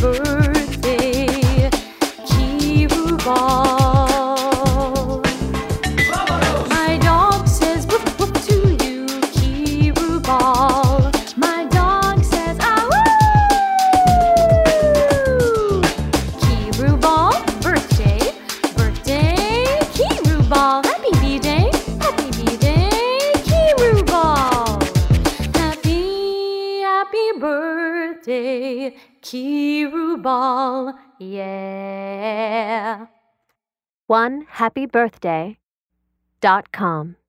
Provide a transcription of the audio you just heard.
birthday, Kiru Ball. My dog says woof woof to you, Kiru Ball. My dog says ah woo. Kiru Ball, birthday, birthday, Kiru Ball. Happy B-Day, Kiru Ball. Happy birthday, Kiru Ball, yeah. OneHappyBirthday.com